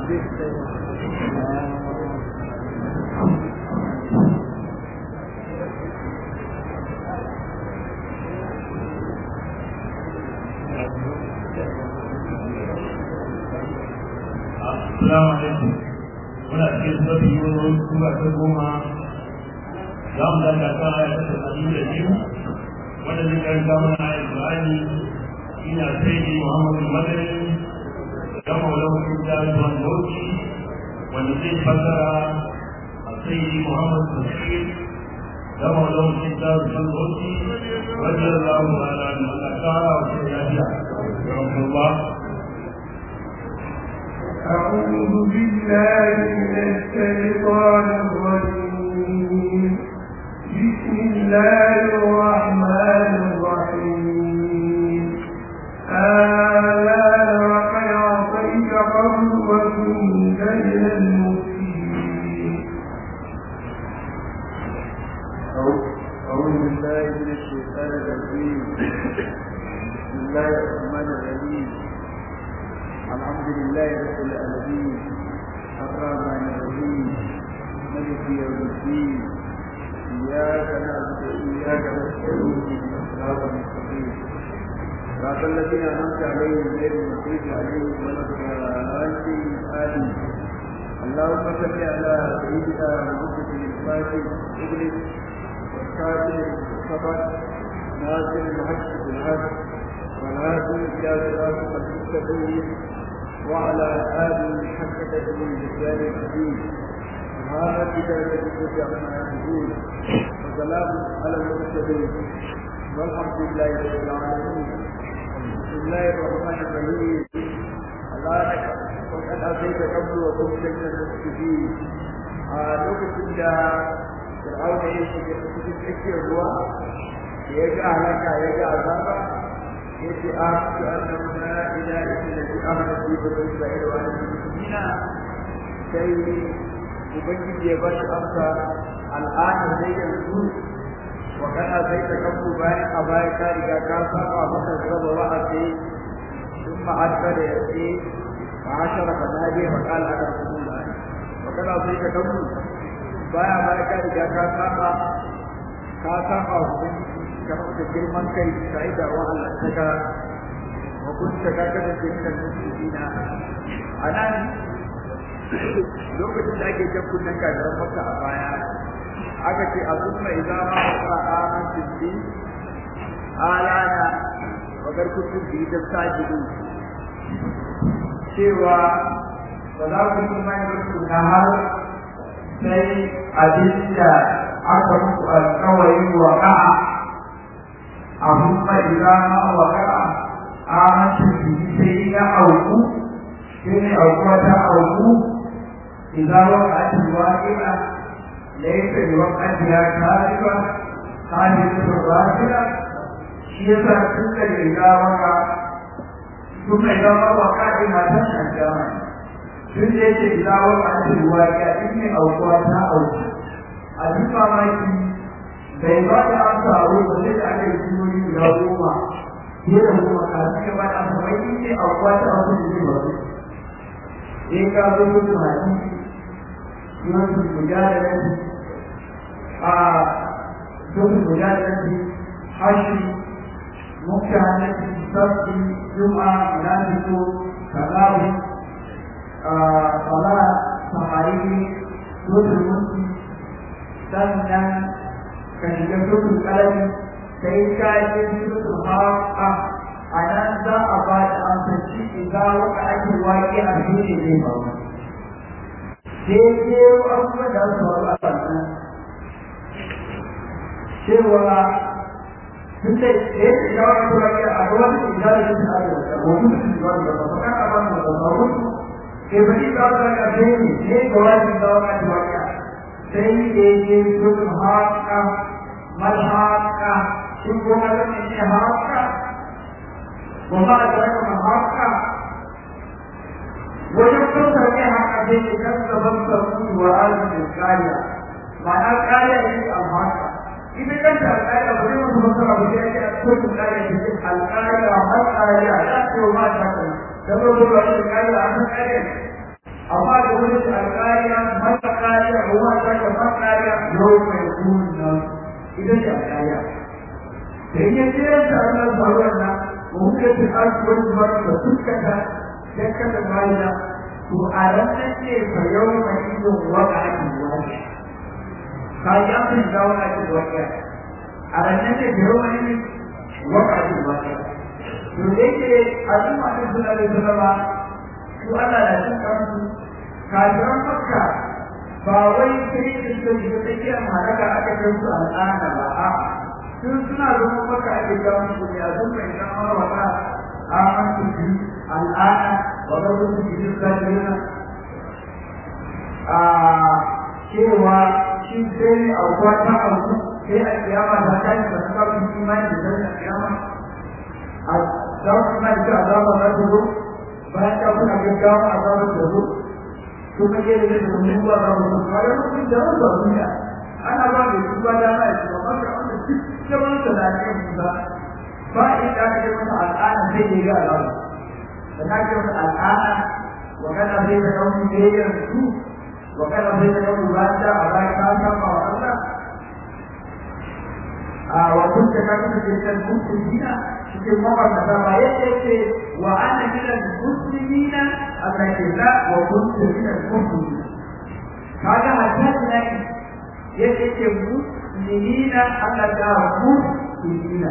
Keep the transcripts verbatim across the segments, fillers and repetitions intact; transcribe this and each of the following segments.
Assalamu alaikum. Muna cikin sabi wani sura ta goma za mu daga kan aya ta tasa'in da biyu wanda zai karanta mana ayar Qur'ani ina sayyidi Muhammadu Madani da Maulana Hujjaj bin Bauchi wanda zai fassara a sayyidi Muhammadu Bashir da Maulana Hujjaj bin Bauchi radiyallahu anhu da ta'ala wa lafiya. Allah أعوذ بالله من الشيطان الرجيم بسم الله الرحمن الرحيم آلان وقد عصيت قبل وكنت من المفسدين أعوذ بالله من الشيطان الرجيم بسم الله الرحمن الرحيم الحمد لله رب العالمين الرحمن الرحيم مالك يوم الدين إياك نعبد وإياك نستعين اهدنا الصراط المستقيم صراط الذين أنعمت عليهم غير المغضوب عليهم ولا الضالين آمين اللهم صل على سيدنا محمد الفاتح ابن والكاتب الصبر ناصر الحق بالحق والهادي إلى صراطك المستقيم وعلى آله حق تدبير الرجال العظيم هذا كتاب الذي عما يقول وسلام على المرسلين والحمد لله رب العالمين بسم الله الرحمن الرحيم الآن وقد أتيت قبل وكنت من المسلمين lokacin da Fir'auna ya shiga cikin tsakiyar ruwa ya ga halaka ya ga azaba yace a su annahu la ilaha illa Allah fi bani Isra'il wa al-muslimina sai ubangiji ya ba shi amsa al'ana dai yanzu wa kana sai ta kafu bayan a baya ka riga ka saba maka raba wa'azi thumma adda da yace fa ashara fa nadi fa qala ada rasulullah wa kana sai ta kafu baya baya ka riga ka saba ka saba kamar da girman kai sai da wa Allah saka wa kunta ka kada cikin musulmina anan lokacin da ake jakkun nan ka da maka a baya aka ce azumma idza ma qa'aman tiddi alana wa garkutu bi da sajidu cewa ba za ku yi mai mutu na har sai abinda aka muku alƙawari wa ka'a amma idan ma waka amince sai ya auku shine aukuwa ta auku idan waka ta waqi'a laysa bi waqtiha kadiba kadiba waqi'a shi yasa tun da idan waka tun da idan waka ina ta shajjama tun da yake idan waka ta waqi'a shine aukuwa ta auku a duk mamaki bai ba da amsa a wurin da aka yi sunoni guda goma fiye da goma kafin ya ba da amsa mai ne a kwata a wurin da zai ba in ka zo mutu haɗi yanzu guda da nabi a zuwa guda da nabi hashi mukta nabi sabbi juma munafiko kalawi sala samari zuwa mutu sannan ka shiga dukkan kalami sai ka yi dukkan haƙa a nan za a ba da amsanci idan waka ake waƙe a shine zai ba wa daidai abubuwan da su faru a sannan cewa tun da ya ce ya wani waƙe a ruwan da ya da shi a da wani da shi wani da ba ka ka ba da sauran ke bari ka ga ga ne ne ga wani da wani waƙe sai da ya dukkan haƙa malhaƙa sun goma da ne haƙa وما أدرك ما حقا ويقول لك حقا بين كذب الصمود وآلم القاية معنى القاية هي الحقا إذا كانت القاية بدون مصر بجاء أكتب القاية القاية والقاية لا تقول ما شكل تقول القاية عن القاية amma da wani alƙariya mata ƙariya ruwa ta ga makariya yau mai kuna ita ce alƙariya da ya jera ta Allah sauran na muka ce alkuwar zuwa da fuskata ya kada bayan to a ranar ne fa yau mai ido waka ake wani ka yi amfani da wani ake wani a ranar ne da yau mai waka ake wani to da yake al'umma ta suna da sallama su Allah da cin kansu kafiran makka ba wai sai da su da tsakiyar halaka aka kai su al'ada ba a sun suna zama maka ake gawo su ne a zan mai zama wata a an su ji al'ada wa ga su ji su da jina a cewa shi sai a kwata a ku sai a kiyama da ta yi da suka fi imani da zai a kiyama a za su na ji azaba za su zo bayan ka kuna gaggawa azabar da zo kuma ke da yadda mun ba za mu zo kare mutum da wanda duniya ana ba da su ba da mai su ba ka wanda duk zaman da lafiya mu ba ba in da ka masa al'ada sai ya ga Allah da ka ce masa al'ada wa kana sai da kauni da ya su wa kana sai da kauni ba da a ba ka ka ba Allah a wa kun ta ka ta ce mutum dina cikin mabarnata ba yadda yake wa ana minal muslimina Allah ke la wa kuntu minal muslimin kaga hatta ne yake ce muslimina Allah da muslimina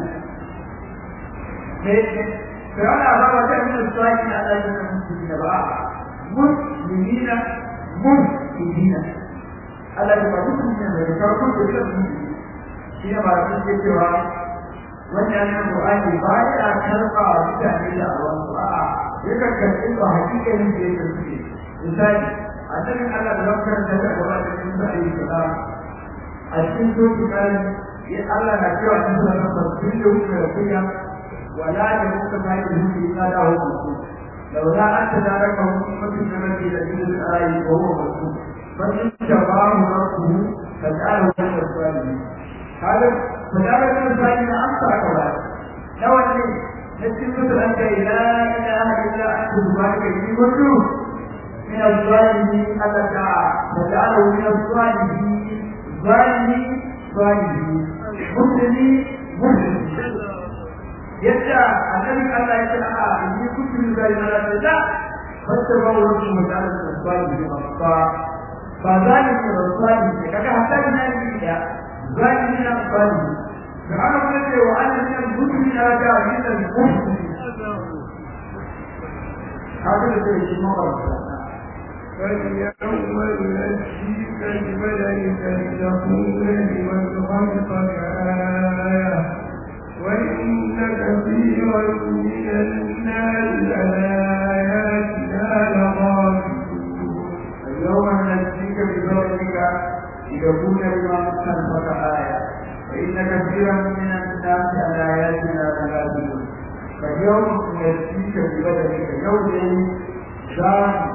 ne sai ana ba wa ta minal sakin Allah da muslimina ba muslimina muslimina Allah da muslimina da farko da muslimina shi ne ba su ce cewa wannan Qur'ani ba ya karba wa mutane da awan a'a yakan karbi ba hakikanin da yake ciki misali a cikin Allah da wakar da ta gaba da cikin sai kaza a cikin soki kan ya Allah na cewa cikin sunan tafsir da wuce da kuya wala da muka mai da shi ina da hukunci laula an tadaraka hukumatin da rabbi da cikin ayi ko hukunci fa in tabahu rabbuhu faj'alahu min as-salihin هذا فجعل الإنسان أمسى كذا لو أن نسمت أنت لا إله إلا أنت سبحانك إني كنت من الظالمين أتى فجعله من الظالمين ظالمين ظالمين مسلمين مسلمين يدعى النبي الله يتعالى إني كنت من الظالمين لا فاتبعوا رسول وجعل الظالمين أخطاء فظالمين والظالمين كذا حتى من هذه ظالمين أقبالي فأنا قلت وأنا من المسلمين أرجع من المسلمين هذا الشيء مقرر فاليوم ننجيك ببدنك لتكون لمن خلقك آية وإن كثيرا من الناس عن آياتنا لغافلون اليوم ننجيك ببدنك لتكون لمن خلقك آية وإن كثيرا من الناس على آياتنا لغافلون فاليوم ننجيك ببدنك يوم زام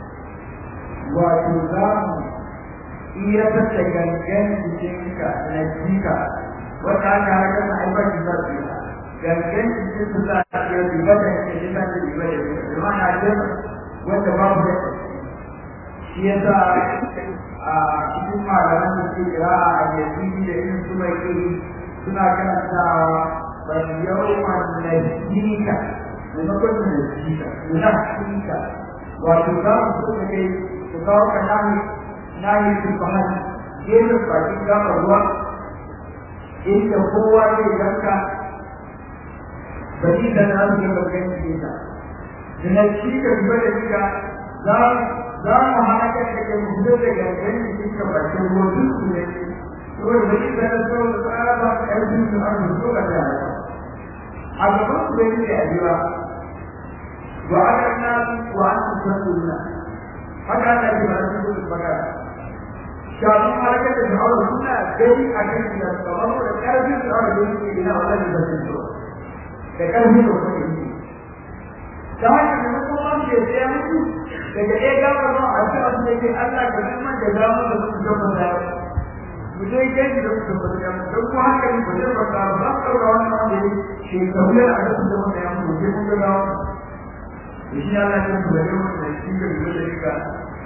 وتزام iya fata gangan jikinka na jika wata aka haka na haifar da zarfi gangan jikin su za a iya riba da ke shi kan riba da ke da mana ajiyar wanda babu da shi ya sa a cikin malaman da ke kira a yanzu da irin su mai iri suna karantawa ban yawan na jika maimakon na jika na jika wato za mu so da kai ku kawo ka nahi nahi su fahad gefen bakin gama ruwa inda kowa zai ganka ba ni da na su yaba gan shi ta da na ci ka zuba da shiga za za mu hana ka da ke mutu da gangan jikin ka bakin ruwa duk su ne saboda ba ni da na so da tsara ba ƙarfin su an so ka da a gaban su bai ne a jira wa aka na wa an su san duniya haka ana yi ba su gudu magana shafin harkar da sha'awar suna gani a kan shi da kamar da ƙarfin sha'awar da yake ina wannan da zai so da ƙarfin da kuma yi ta haka da mutum wanda ya tsaya mutu daga ɗaya gaba zuwa a ce wasu da ke Allah ka zama da zama da su gaba da mu dai gani da su gaba da mu don kuma haka ne ba zai ba ta ba su ɗaura wannan wanda ya shekaru yana a kasu da wanda ya mutu sai kun ga gawa da shi Allah ya kula da wannan shi ga da da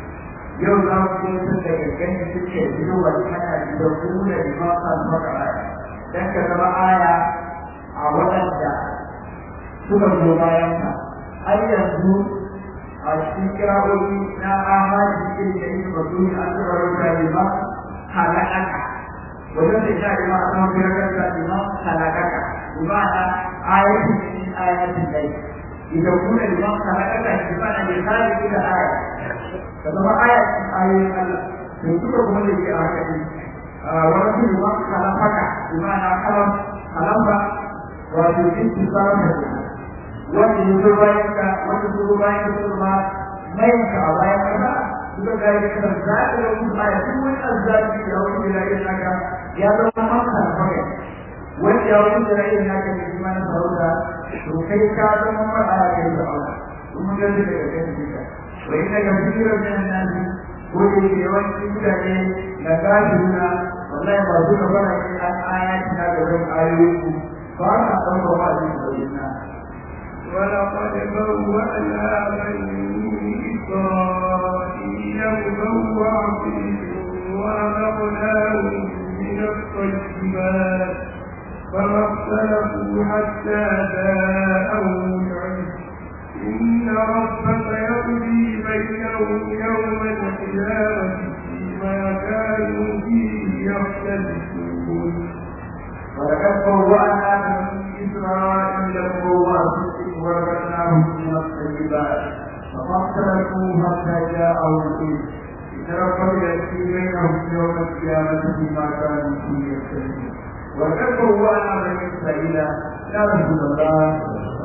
yau za mu yi sun da gangan suke biyo wa kana da kuma da maka maka aya dan ka zama aya a wadanda suka zo bayan ka har yanzu a cikin kirawoyi na ahadi cikin da yake bazu an tsaro da lima halaka wajen da ya yi ma a kan firar da lima halaka kuma na ayatin ayatin dai idan kuma lima halaka shi ba da misali da aya كما آية آية تنتظر من الذي آية ورسول الله خلقك بمعنى خلق خلق وتجد تصرفك وتنظر بينك وتنظر بينك ثم بينك وبينك juga dari kerja yang saya semua azab di dalam wilayah naga yang bermakna sebagai wajah wilayah naga di mana saudara mereka semua ada di dalam kemudian juga وإن كثيرا من الناس قولوا يوجد لي نكاشفنا والله مرضوك فرق عن آياتنا ومن آيوكم فأنا أمر هذه السبيلنا ولقد بوأنا بني إسرائيل مبوع ورزقناهم من الطيبات فما اختلفوا حتى جاءهم العلم إن ربك يقضي بينهم يوم القيامة فيما كانوا فيه يختلفون ولقد بوأنا بني إسرائيل مبوع صدق ورزقناهم من الطيبات فما اختلفوا حتى جاءهم العلم إن ربك يقضي بينهم يوم القيامة فيما كانوا فيه يختلفون ولقد بوأنا بني إسرائيل يا رسول الله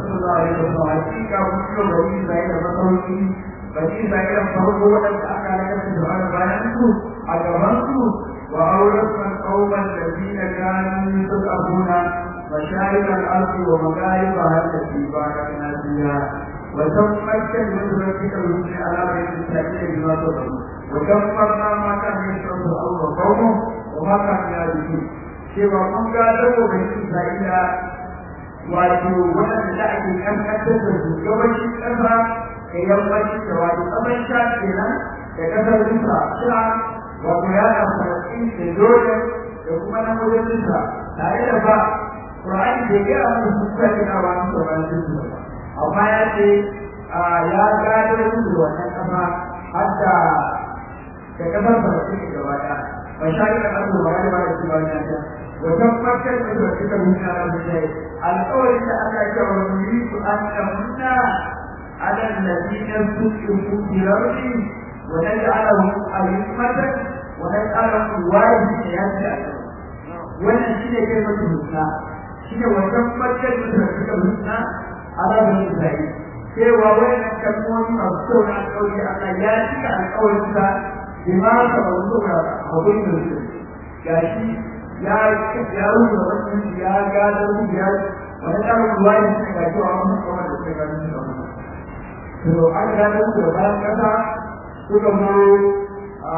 hakika mutum bani Isra'ila masauki bani Isra'ila farko wadanda aka lakata da wani bayan su a gaban su wa auratan qauman ladina kanu yusabuna masharik al-ardi wa maghariba allati barakna fiha wa tammakkan min rabbika al-husna ala bayti Isra'ila bima tabu wa kammarna ma kana yasbu Allah qawmu wa ma kana yadiku cewa mun ga dawo bani Isra'ila wato wannan da ake kankantar da su yawancin ƙasa da yawancin da wato ƙasar sha kenan da ƙasar rusa sha wato ya da falastin da jordan da kuma na wajen rusa tare da ba ƙur'ani da ya amma su suka gina ba su da bayan su ba amma ya ce ya gado su da wannan ƙasa har da da ƙasar falastin gaba ɗaya ba sha yi ƙasar da ba ya ba da su ba ya ta وتفكر من ربك من على الشيء القول أن نريد أن نمن على الذين استضعفوا في الأرض ونجعلهم أئمة ونجعلهم وارثين ونشيل كلمة الحسنى شيء وتفكر من ربك الحسنى على بني إسرائيل cewa wannan kalmomi masu kyau na alƙawari Allah ya cika alƙawarinsa bima ka bazu ga abin da su gashi ya ya rubuta wannan ya ga da ya wani ɗan ruwa ne suka ga cewa wannan kuma da suka gani da wannan to an ga da su bayan kasa suka zo a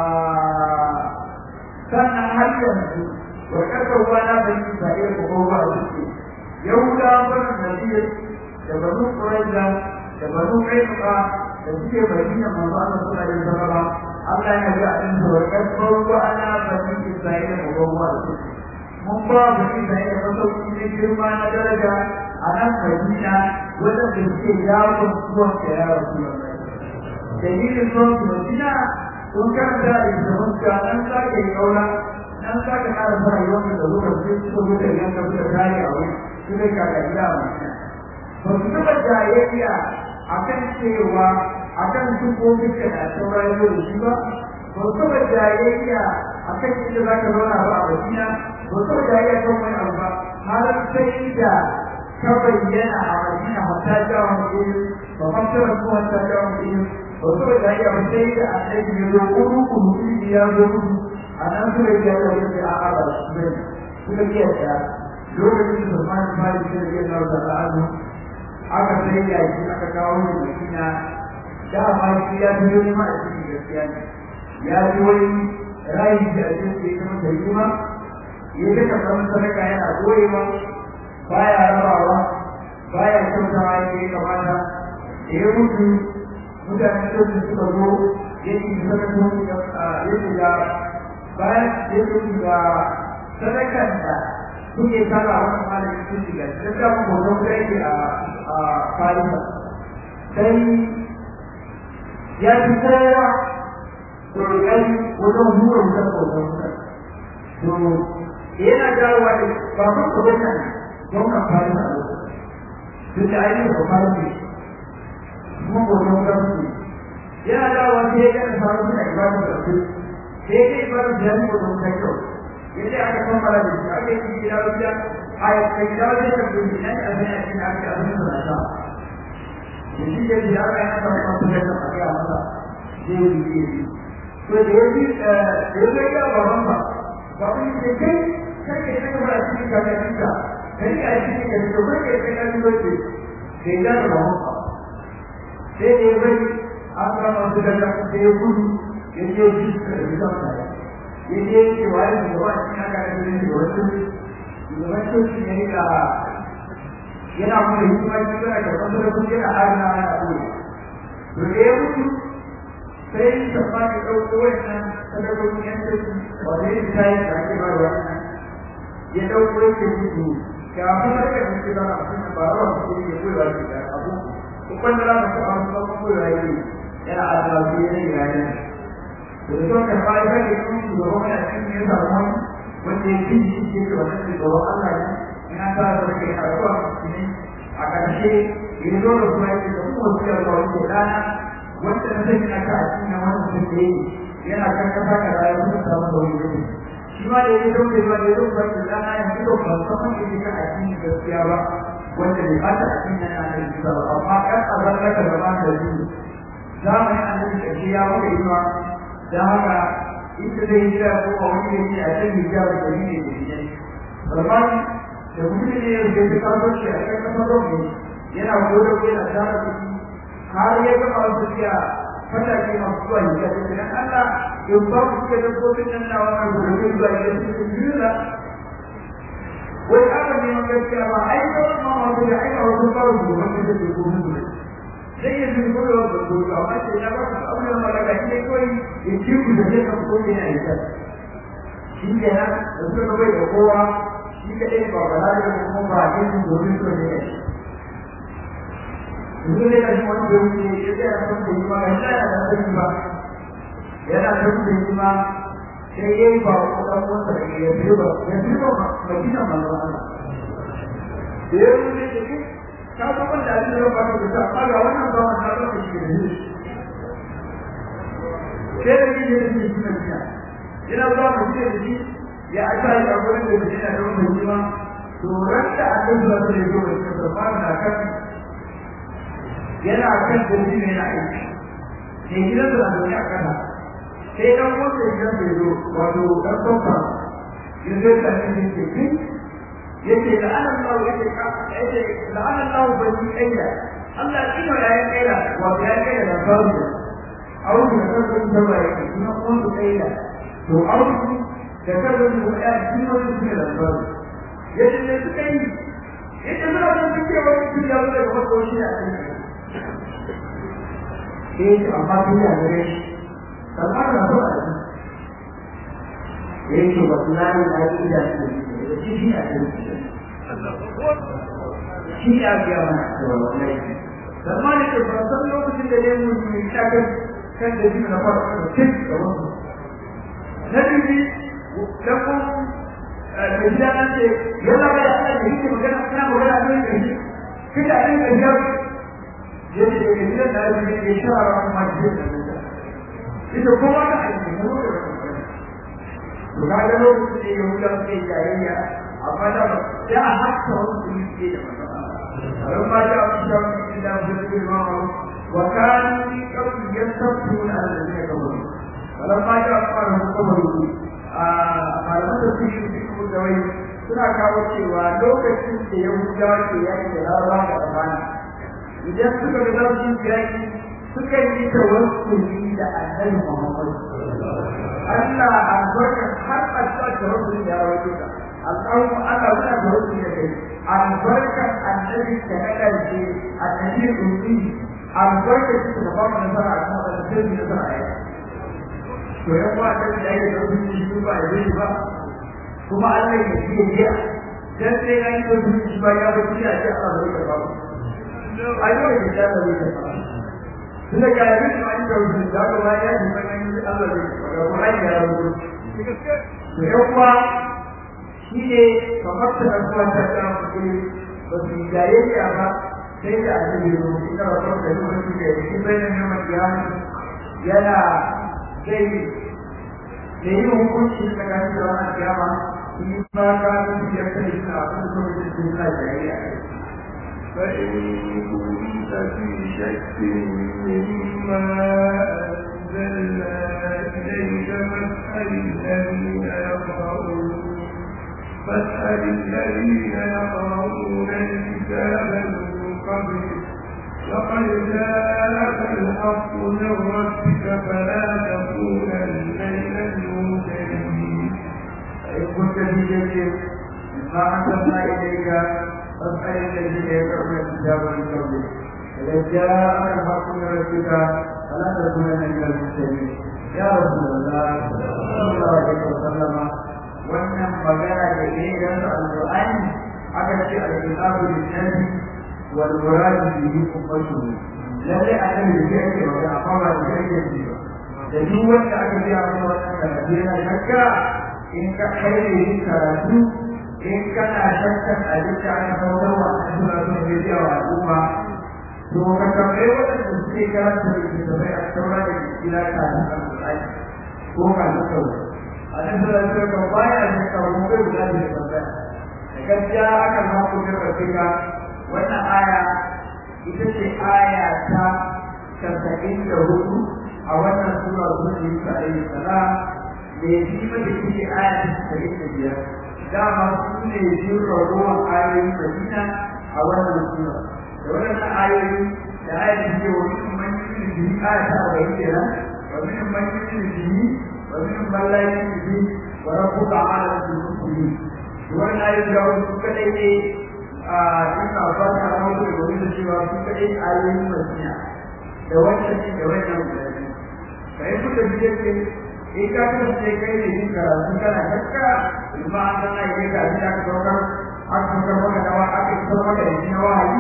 sannan har yanzu wa kasa ruwa na da shi da ya ko ba su yahuda wannan nabiya da banu quraiza da banu kaifa da suke bayyana manzo Allah sallallahu alaihi wasallam Allah ya ga in da kasa ruwa na bani Isra'ila ko ba su mun ba mu da ya masauki ne girma na daraja a nan Madina wanda da ke yawon zuwa da ya rasu dalilin zuwa Madina sun karanta da zaman ka nan sake yi kaura nan sake ƙara sa rayuwar da zuwa sai su zo da yanka su da tare a wuri su ne ka ga gida a Madina ba su taɓa jayayya a kan cewa a kan sufofin da saurayi da shi ba ba su taɓa jayayya a kan inda za ka zauna ba a Madina wato da ya kan wani abu ba har sai da ka bayyana a Madina hatta jawo mutum ba ma ta rasu hatta jawo mutum wato da ya ba sai da annabi ya zo kudu kudu ya zo kudu a nan su da ya zo da a aba su ne suka iya ta lokacin da Salman Farisi da ya zo da al'adu aka sai ya yi aka kawo shi Madina da ma shi ya zo ne ma a cikin gaskiya ne ya zo wani rayu da ake yi kamar da yuma ya duka kamar sadaka yana goyewa baya rabawa baya kyautawa yake kamata da ya mutu mutane sun suka zo yake sadakon yake da bayan yake da sadakan da kuke kala wannan malamin sun shiga sai ka mu hoton da yake a a Farisa sai ya fi kowa ƙoƙari wajen hura wutar hoton to yana jawowa da babban kudin nan gwamnan Farisa duk da ainihin da Farisa kuma hoton gwamnati yana dawowa sai ya gana faru suna ibadar da su sai ya ibadar da ya fi hoton kai kyau yadda aka kammala da shi aka yi gida wajen a kai gida wajen da kuma nan a zai a cikin ake a cikin da ta da shi ke da aka yana samun masu da ta aka masa zai yi yi to da ya fi da ya zai yi baban ba ba ku yi kai kai kai kai ba a cikin kakarinka kai a cikin da to kai kai kai kai kai kai da baban ba sai da ya bai an kama su da ta sai ya gudu ya ce shi da bisa mutane yake yake wani da wani cikin aka yi da wasu da wasu shi ne da yana kuma hikima cikin da wasu da kuma yana arna na abu to da ya mutu sai ta fara ɗauko wannan sadakokin yan tafi wanda ya ta yi da ake ba da wannan ya ɗauko yake mutu kafin da kai mutu da na mutum ba ruwa mutum ya koya shi da abu ko kwanda na mutum a mutum ko koya yake yana arna su yana yi ranar da da kan bai da ke kuma shugaban mai a cikin yin samuwan wanda ya fi shi ke da wannan shugaban Allah ne ina ta da kai a ruwa ne a ƙarshe yin zo da kuma yake da kuma wasu yarda wani dana wanda na zai na ka a cikin wannan sun da yi yana kan kasa ka rayu sun samu da wani gudu shi ma da ya zo da ba da ya zo da dana ya fi da ba saman da ke kan a cikin gaskiya ba wanda bai bata a cikin yana da bisa ba amma kan azalla ka zama da su zamanin annabi ƙarshe ya maka yi ma da haka ita zai jira ko a wani yake a can hijab da ne da ne Salman da mutum ne ya zai kawo shi a kan kasar Rome yana godo ko yana tsara shi har ya ga wasu ya fata ke masu zuwa hijab da Allah ya ba ku ke da gobe nan da wannan gobe zuwa hijab da jira wai aka ne mun gaskiya ba ai ko ma wato da ai wato ba su gobe da ke gobe sai ya zuwa da wasu da amma sai ya ba abu da malaka ne koi ya ci ku da kan ko ne a ita shi ne na da suka bai da kowa shi ka dai ba ba da kuma ba ke su gobe to ne duk da shi wani da yake yake a kan da ba ya da da ba yana da da ma sai yayi ba ko dan wanda da ya fi ba ya fi ba ba kina mallan Allah sai ne ke ka ga wanda da ya ba da ta kaga wannan ba wannan da shi ne sai da yake da shi ne ina ba mu ce da shi ya aka yi a gurin da shi da wannan jima to ranta a kan da zai zo da ba na kan yana kan da shi ne na aiki sai gidan da zai aka kana sai dan wanda ya zo wato dan dokta yanzu da shi ne yake da Allah yake ka yake da Allah bani ayya Allah kino ya yi kaira wa ya kaira da babu auku da kan da ba yake kuma ko kaira to auku da kan da ya kino ne da babu yake ne suka yi yake da wannan suke wani shi da wanda ba ko shi a cikin eh amma duniya gare shi kamar da ba yake ba tunani da yake da shi shi a cikin shi ya biya mana da wallahi zaman da ba san lokacin da yayin mun yi shakar kan da jin na fara da cikin da wannan nabi da ku da jana ce yana da Allah da yake magana kana magana da shi kida an ga ya yake da gidan da yake da shara ma ji da ita kuma da aiki ne to ga da lokacin da yake da jayayya amma da ya hakka wasu ne da فلما جاء الشام إلا بذكر المعروف وكانوا في قوم يستفتون على الذين كفروا فلما جاء أخبارهم كفروا malaman da su shi su da wai suna kawo cewa lokacin da Yahudawa ke yaki da Larabawa da Amana idan suka ga za su yi yaki suka yi tawassuli da Annabi Muhammad Allah albarka har a cikin tawassuli da rawaito ka Allahu Allah yana tawassuli da kai albarka Annabi da kace Annabi ummi albarka shi da ba mu nasara a kan da sai da nasara to yan uwa ta da yake da hukunci shi ba ya yi ba kuma Allah ya yi biya dan sai ga yin hukunci ba ya ba shi a ce Allah zai ba ai ko da ta zai ba tunda ga yi ma in da hukunci da ga ya yi ba kan Allah zai ba ga Qur'ani ya rubuta to yan uwa shi ne kamar ta kuma ta ta ku ba su jayayya ba sai da annabi ya rubuta ina ba da hukunci da shi bayan nan ya yana zai da yin hukunci da gani da wannan kiyama in ba ka da biyar da shi na abin da ke cikin Najeriya fa in kunta fi shakkin mimma anzalna ilayka fas'al alladhina yaqra'un fas'al alladhina yaqra'una al-kitaba min qablik لقد جاءك الحق من ربك فلا تكونن من الممتدين فإن كنت في شك مما أنزلنا إليك فاسأل الذين يقرؤون الكتاب من قبلك إذا جاءك الحق من ربك فلا تكونن من الممتدين يا رسول الله صلى الله عليه وسلم wannan magana da ke yin alƙur'ani aka ce al-kitabu lillahi والمراد به أمته لذلك أنا بذلك وأقام بذلك لدو وانت أكد يعمل وانت لدينا شكا إن كحيره كراتو إن كان شكا أجدت عن فوضى وأنه تنبيتها وأقوما ثم كتبعي وأن تنسي كراتو لكتبعي التوراة إلى كاتب الآية هو كان تكوى أنا سألتك وبايا أنك ومبير بلاد الإسلام لقد جاءك الحق من ربك wannan aya ita ce aya ta casa'in da hudu a wannan sura zuwa Isa alaihi salam da ya fi mata ita ce aya ta casa'in da biyar dama su ne biyu ruwan ayoyin Madina a wannan sura da wannan ayoyi da aya da ke wani manyan jini aya ta arba'in kenan wa min manyan jini wa min mallayin jini wa rabbuka ala al-muslimin wannan ayoyi da wasu kadai ne a cikin abuwa ta rahoto da gobe da cewa su kaɗai ayoyin Madina da wancan ne da wannan mutane ka yi kuka biyar ce in ka kasance kai ne yin karatu kana shakka in ma an zana yi ka abin da aka saukar aka saukar maka da wa aka saukar maka da shi na wahayi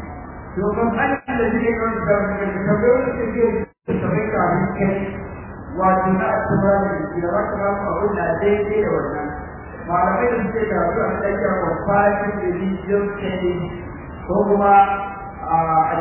to kan hanyar da shi ne kawai da wani da ka bai wani tafiya da ta bai kafin kai wato na a saukar da shi da wata ba su abin da daidai da wannan malamai da suke karatu a tsakiyar kwamfani religion studies ko kuma a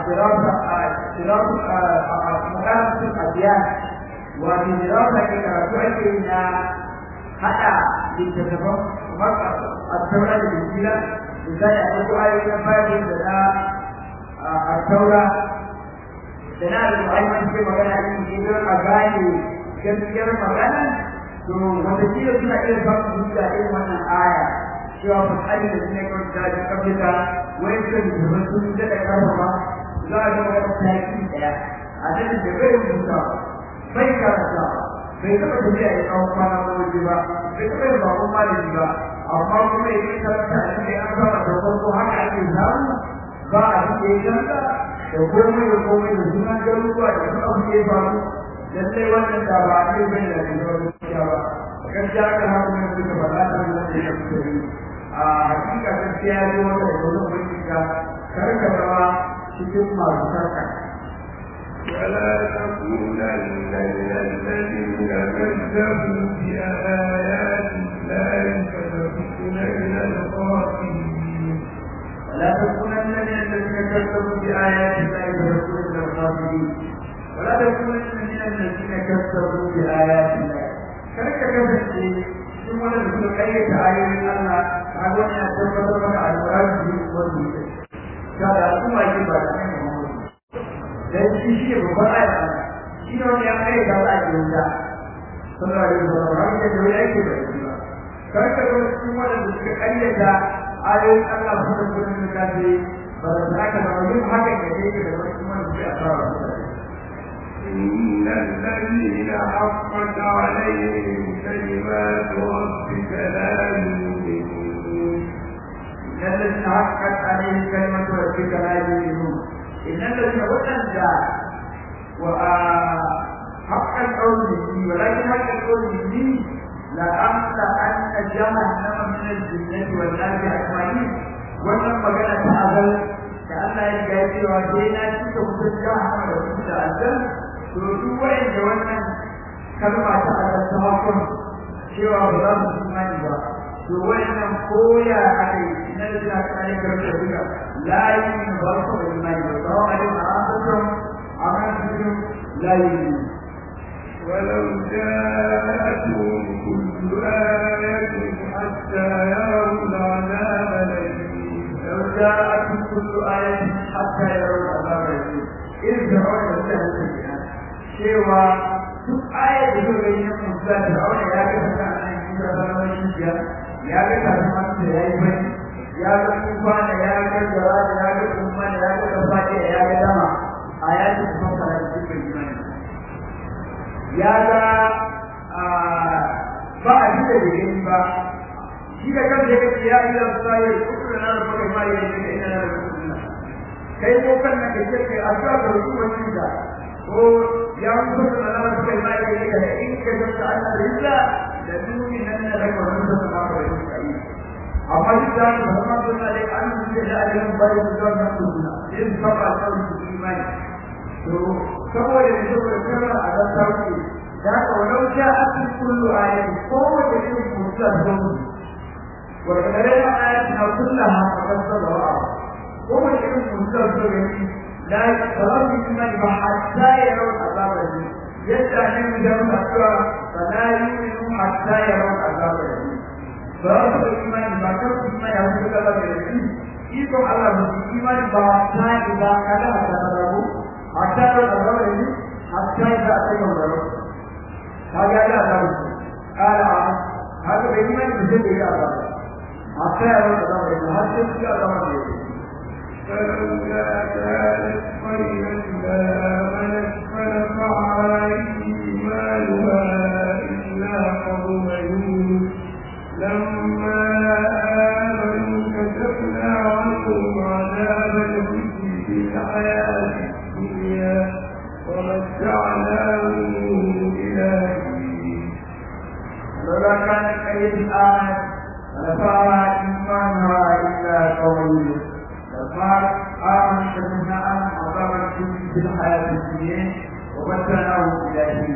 makarantun abiyan wato jirasa ke karatu ake yi na haɗa littattafan a taura da jikila misali a ɗauko ayoyi na bayan da na a taura da na al'ayyar suke magana yi don a gane gaskiyar magana to wata kila suna iya samun hujja irin wannan aya cewa fasali da suna kawai da ji kafita wai suka da sun daɗa karfafa za a ga wata taki ɗaya a nan da bai rubuta bai karanta bai taɓa tafiya ya kawo kwana waje ba bai taɓa yin bakon malami ba amma kuma ya yi karanta a cikin an gama da farko haka ake samu ba a cikin yanka da komai da komai da sunan garuruwa da duk abu da ya faru lallai wannan da ba a kai bai da ke zuwa gaskiya ba gaskiya aka haka ne suka faɗa ta da ya fito yi a hakika gaskiya ya zo wata da wannan bincika kar ka zama cikin masu sarka ولا تكونن من الذين كذبوا بآيات الله فتكون من الخاسرين ولا تكونن من الذين كذبوا بآيات الله فتكون من الخاسرين ولا تكونن من الذين كذبوا بآيات الله كذلك كذبت ثم لم تكن أي آية الله أقول أن تثبت على المراد والمسلم كذا ثم يجب أن dan shi shi babban ayat shi ne wani ya kai da Allah ya yi sallallahu alaihi wasallam da dole yake da shi kar ka ga cikin wannan da suka kayyada ayoyin Allah su da gurin da kace ba za ka zama yin haka da yake da wani kuma da ya fara إن الذين حقت عليهم كلمات ربك لا يؤمنون إن الذين حقت عليهم كلمات ربك لا يؤمنون إن الذين وتنجا وحقا القول مني ولكن حق القول مني لأملا أن جهنم من الجنة والناس أجمعين wannan magana ta azal da Allah ya ga cewa sai na cika mutum jahannama da mutum da azal to duk wanda wannan kalma ta azal ta hakun cewa ba za su imani ba to wannan koya ake na da kare karfe duka la yi ba su imani ba ba a yi ma'aikatan amma su la yi ولو جاءتهم كل آية حتى يروا العذاب الأليم لو جاءتهم كل آية حتى يروا العذاب الأليم إذ فرعون يستهزئ بها سوى duk ayar da suka yi na musa da rauna ya ga ta nan kira zaman shiya ya ga ta kuma da yayi bai ya ga kuma da ya ga jara da ya ga kuma da ya ga tafati ya ga dama ayatu kuma fara cikin imani ya ga ba a ji da gani ba shi da kan da yake ya ila sai kuma na da kai mai da ina da sunna kai ko kan da kake kai azza da ruwan da ko ya mutu da Allah da kai mai da da in ka ga ta Allah da illa da duni nan da kai wannan da ka fara yi kai amma shi da Muhammad sallallahu alaihi wasallam da alim bai da wannan sunna in fa ba ta imani to saboda ne saboda kana a ga sauki da ka walau ja akin kullu ayatin ko wata irin mutum da wa kadare ayatin kullaha fakasaba ko wata irin mutum da لا يتقرب من حتى يروا العذاب الأليم يدعي من جمع السورة فلا يؤمنوا حتى يروا العذاب الأليم فرب الإيمان ما كان الإيمان يهود العذاب الأليم إيكم على الإيمان بحتى إذا كان أتدربوا حتى يروا العذاب الأليم حتى إذا أتيهم الضرب هذا العذاب قال هذا الإيمان بجد العذاب حتى يروا العذاب الأليم حتى يروا العذاب الأليم فلولا كانت قرية آمنت فنفعها إيمانها إلا قوم يونس لما آمنوا كشفنا عنهم عذاب الخزي في الحياة الدنيا ومتعناهم إلى حين فلولا كانت قرية آمنت فنفعها إيمانها إلا قوم يونس فقال آمن شهدنا أن عذاب الخزي في الحياة الدنيا ومتعناهم إلى حين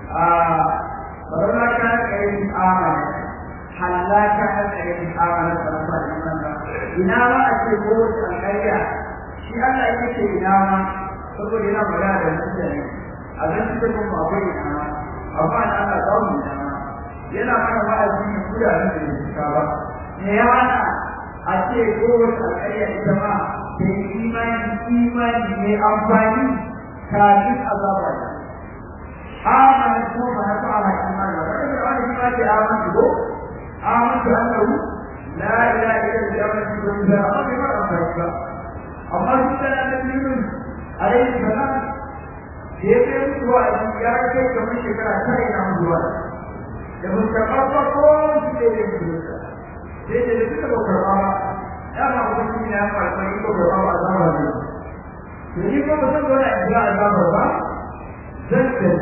فلولا كانت قرية آمنت حلا كانت قرية آمنت فنفعها إيمانها إنما أشبهت القرية شيء الله يكفي إنما saboda yana magana da mutane a zan cikin kuma akwai ina amma na Allah zamu ina yana mana wa'azi ne kuda da shi ba ne ya mana a ce kowace alƙarya ita ma ta yi imani imani mai amfani kafin azaba da amana ko ba na fara imani ba kada da wani imani da amana ko amana annahu la ilaha illa Allah wa la ilaha illa amma duk da nan عليه السلام يبين هو الزيارة كما شكرا سائنا مجوالا يقول كفرق كل شيء يجب لذلك يجب كفرقا أما أقول من أما أقول كفرقا أزام هذا يجب أن تقول أجلاء أزام هذا ذلك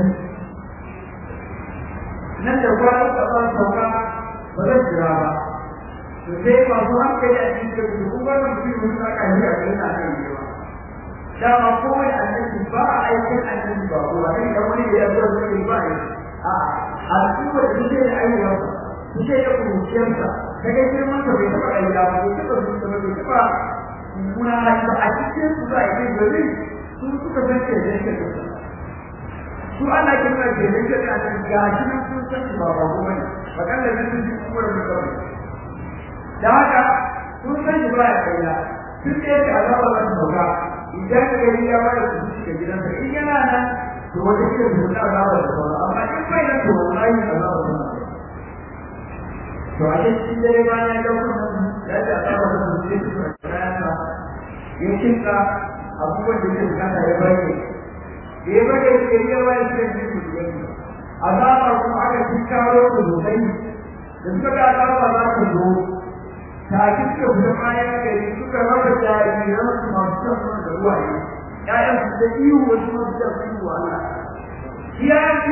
نتوقع الله سوكا ولجراها وكيف أصبح كي أجيب كفرقا وكيف أصبح كي أجيب dama kowane annabi ba a aikin annabi ba ko wani da wani da ya zo da shi ba a al'umma da shi da ayyuka shi da kuciyarsa kaga girman ka bai taba ayyuka ba ko taba su da bai taba muna haka a cikin su ba yake gari su suka san ke da shi su ana kira da shi da annabi ga shi nan sun san ba ba ko bane bakan da shi su kuma da kawai da haka sun san ba ya kaiya sun ce ka azaba ba su ba idan ka gani ya bada su cikin gidansa in yana nan to wata kila su ta azaba da sauran amma in bai nan to wallahi azaba da sauran to a cikin dare bayan ya dauka ya ce azaba da su ce su kayansa ya kinka abubuwan da ke bukata ya bayyana ya bayyana su ya bayyana su ya ce su gani azaba kuma aka kinkaro su sosai da suka ga azaba za su zo ta kika fita bayan gari suka raba jariran su masu son da ruwaye ƴaƴan su da iyo wasu masu da su wa Allah iya iyo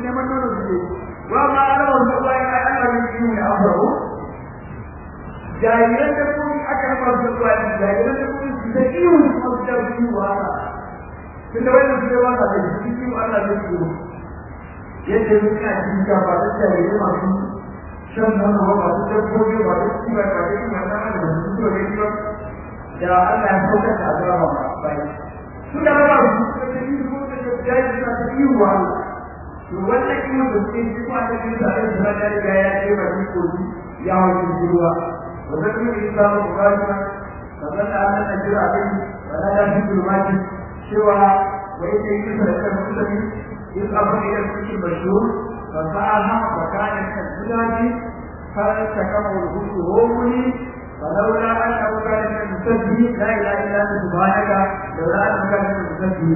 neman nono su ne wa ma ana wanda ruwa ya kai Allah ne yi ne afaro jariran da kuma aka raba su ruwa ya jariran da kuma su da iyo su da su wa tunda wannan su ba ta da shi shi Allah ne su yadda muka ji ka ba da jariran masu shan nono ba su da gobe ba da su ba da kuma da su to ne ba da Allah ya sauka ta azaba ba bai su da ba su da shi ko da jariran da su yi wa to wannan kuma da ke shi ko da shi da Allah da ya ya ce ba shi ko ya wuce ruwa wannan kuma Islam ko ga sannan da Allah ya jira abin wala da shi durmaki cewa wai sai yi da kan musulmi in abu ne da cikin bashur fa sa'aha fa kana kadulaji fa takama ruhuhu فلولا أنه كان من المسبحين لا إله إلا أنت سبحانك لولا أنه كان من المسبحين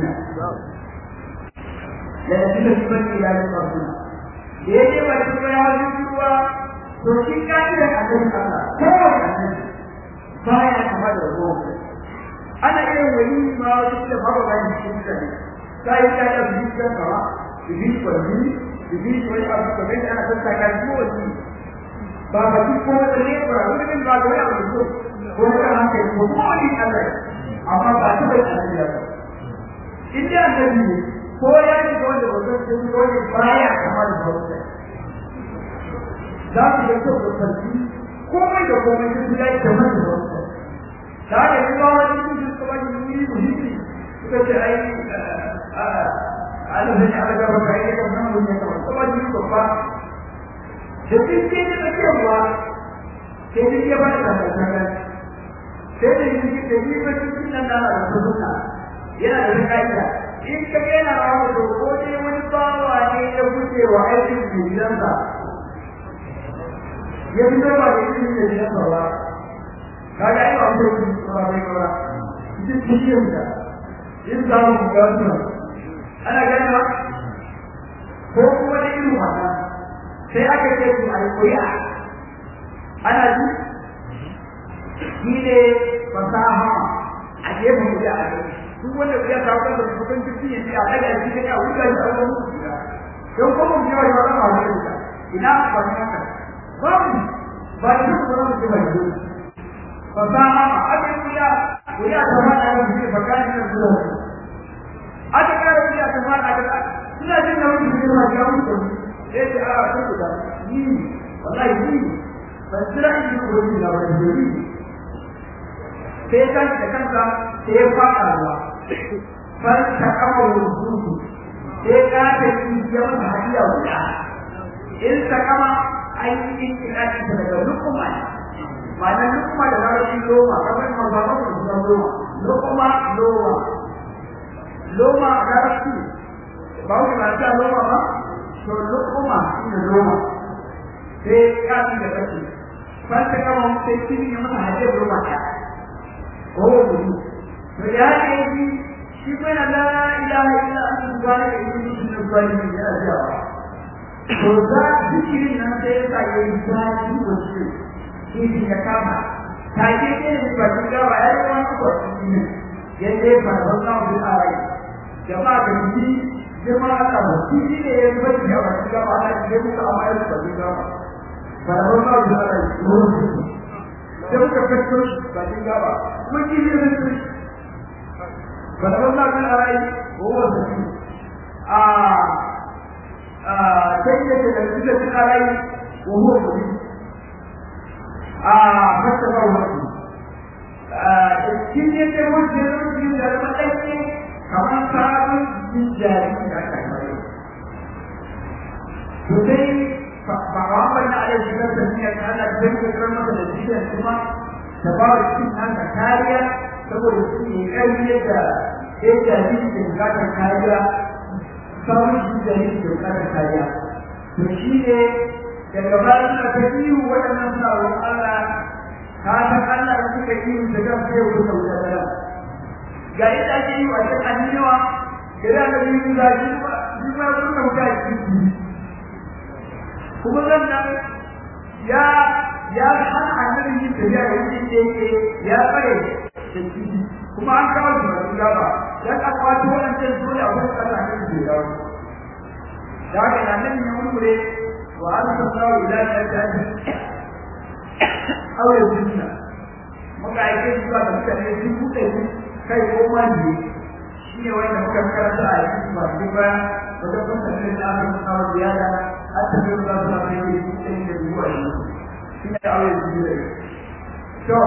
لنجد في بني إلى ربنا يجي وجهه يا رجوع توشي كاتب عن الله كيف أنت بايع كما تقول أنا إلى ولي ما وجدت فهو غير مشكلة كيف كان يجيك كما يجيك ولي يجيك ولي أبو كبير أنا تستكاد ولي Bapa itu pun terlibat, mungkin bagai apa itu, bukan hanya mempunyai ada, apa baca baca saja. Ini ada ni, koyak itu ada orang yang koyak banyak kamar berada. Jadi itu berarti, koyak itu koyak itu tidak kamar berada. Jadi kalau itu justru bagi ini begitu, kita cakap ada banyak ada beberapa yang orang punya kamar, kalau itu apa? Jadi kita kecewa, jadi dia pada dasarnya. Jadi ini jadi betul tidak ada sesuatu. Ia ada kaitan. Ini kena orang itu, orang yang membawa ini yang kecewa itu dia tak. Dia tidak boleh ini dia bawa. Kalau itu orang itu orang orang itu dia tidak. Ini tahu bukan? Anak kena. Kau boleh itu mana? sai aka ce su alƙuri'a ana ji shi ne fasaha a gefen guda a gani duk wanda ya kawo kan da kusan cikin yanzu a daga yanzu ne a wuta da ɗan wani guda don kuma mu yawa yawa ɗan wani guda ina ba ni haka babu ba ni duk wani mutum mai gudu fasaha a ake guda guda ta fada da su ne bakanin da su da aka kara guda ta fada da suna jin da wani guda ma ya wuce sai a cikin da ni wallahi ni ban tsira ni ko ni da wani dole sai kan da kanka sai fara ruwa far ta kama rubutu sai ka ta yi jama'a hadiya guda in ta kama ai in ka ta daga lukuma ma'ana lukuma da rashi loma kamar ma ba mu da loma lukuma loma loma da rashi ba mu da ta loma ba to lukuma ina loma sai ka ji da kace far ta kama sai kin yi masa hadiya loma ta oh to ya ne shi kana la ilaha illa anta subhanaka inni kuntu minaz zalimin ya Allah to za zikirin nan sai ka yi zaki ko shi shi ya kama ta ke ne ba ki ga ba ai wannan ko shi yadda ba wannan bi ai jama'a da shi jama'a ta shi ne ya ba ki ga ba ki ga ba ai da ku amma ai ba ki ga ba wannan bi ai sai muka fito ba ki ga ba kuma ki ne ne فلما كان عليه هو الذي آه آه سيدة الذي عليه وهو الذي آه فتبه وحده كل يتمون جنون في المتأكد كمان صاروا من جاري فزي فعاملنا على الجنة الثانية كان أكبر كرامة الذين ثم تبارك فيها كاريا saboda su ne ƙarfi da ya jari da bukatar kariya samun shi jari da bukatar kariya to shi ne daga bayan da ta biyu waɗannan sa'o'in Allah ka san Allah da suka yi da kan sai wuce da wuta da ga yadda ake yi wa ta anniyawa da za ka yi da shi ba shi ba wuce da wuta shi kuma sannan ya ya hana annabi yin tafiya da wuce da yake ya tsare kuma an kawo shi ba gaba dan akwato wannan dole a wurin Allah ne ke dawo da haka na nan ne wuri wa an sallahu ila shaytan aure sunna muka aike zuwa ga mutane sun buɗe su kai ko ma ne shi ne wanda muka karanta a cikin ba duk ba wanda kun san da aka kawo ziyara a cikin da za ta yi cikin da duwa ne shi ne aure sunna to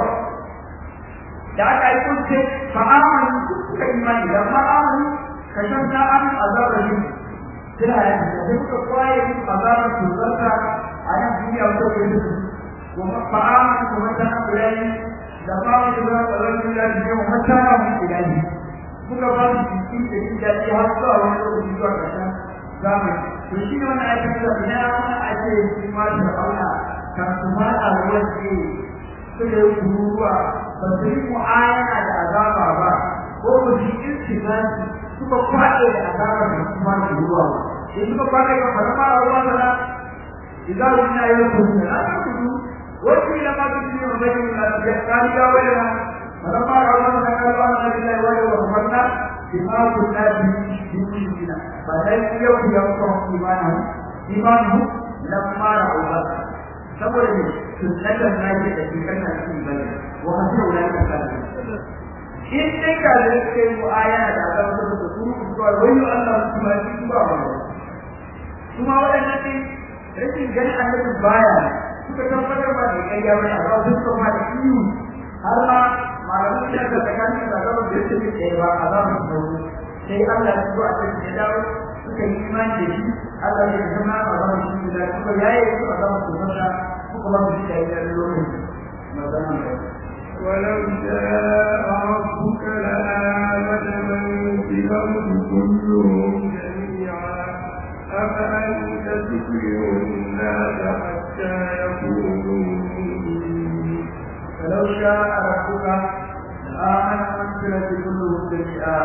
da aka yi kunce fa'amani suka imani da fa'amani ka san ta an azabar yin kira ya ce da suka kwaye azabar tutarta a yan duniya wata ke da su kuma fa'amani kuma ta nan bayani da fa'amani da zama tsaron duniya da yau mata na mun ilani suka ba su cikin da yin daɗi har zuwa wani lokaci zuwa ƙarshen zamani to shi ne wani aikin da ina wani ake shi ma da auna kan su ma a ruwan ce suka yi kururuwa ba su yi mu'ayana da azaba ba ko ba su yi istinasi suka kwaɗe da azaba da kuma da ruwa ba sai suka kwaɗe ga farma a ruwa da idan wani na yi kudu da aka kudu wasu yi da ma su yi wani da ya tsari ya wani na farma a ruwa da kan ruwa da ya yi wani wa farna bima ku na bi bi na ba dai yau ya ko imanu imanu lamma ra'uba saboda ne sunnatar nake da cikin kan cikin bane wa hasu la ta in dai ka da kai mu aya da aka rubuta da su ko wani Allah kuma shi ba ba kuma wadannan ne rashin ganin annabi baya suka tabbatar ba da kai ya wani a su kuma da shi har ma malamin da ka tsakanin da gaba da yake da ba azabu sai Allah ya zo a cikin dawo suka yi imani da shi Allah ya zama a zaman shi da kuma yayi su a zaman su fara kuma ba su da yin lokaci magana da ولو جاء ربك لآمن من في الأرض كلهم جميعا أفأنت تكره الناس حتى يكونوا مؤمنين ولو شاء ربك لآمن من في الأرض كلهم جميعا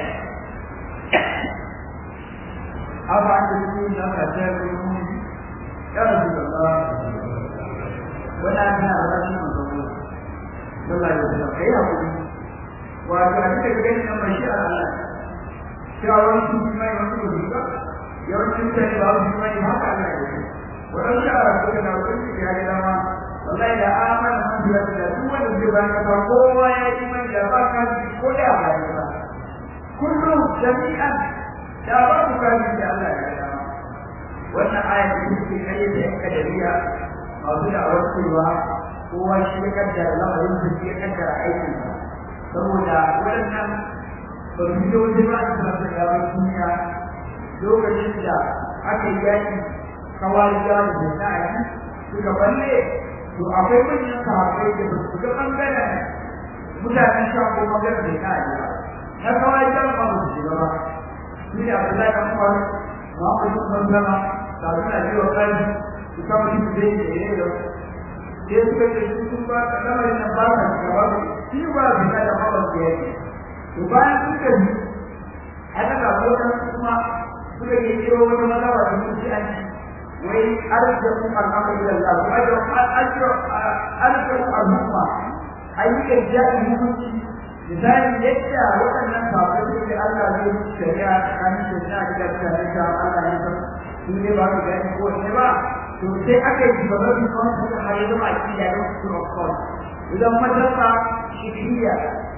أفأنت تكره الناس حتى يكونوا مؤمنين يا رسول الله ولا أنا أرى wallahi da kai ya kudi wa ga kike ganin nan mai Allah shawara su mai wasu duka yawancin sai ba su mai haka Allah ya yi wannan shawara ko da wani ya ga dama wallahi da aman man da da duk wanda zai ba ka kowa ya yi mai da ba ka ko da ba ya kullu jami'an da ba ku ka ji Allah ya dama wannan ayatu ce kai da kadariya masu da awarcewa kowa shi ya kaddara lamarin da shi ya kaddara aikin sa saboda waɗannan ba su yi wani ba su da gaba duniya lokacin da aka yi yaki kawai da da na'i suka balle to akwai manyan sahabbai da su ga bangaren mutanen sha ko bangaren da na'i ba na kawai da ba su shiga ba shi ne Abdullahi kan kwari Muhammad bin Sallama da suna biyo kai su kama shi da yake da sai suka ce sun ba ka lamarin nan ba ka gaba shi ba bi da hawa da yake to bayan suka yi aka ga wannan kuma suka yi kiro wani malawa da su an wai arjamu al-amr ila Allah wa ajru ajru ajru al-hukma ayyuka ja'i hukunci misali yadda waɗannan sahabbai da Allah zai shari'a kan shari'a da shari'a Allah ya san su ne ba su gani ko ne ba to sai aka yi babban concept da har yanzu a cikin yayin su ko idan madrasa shiriya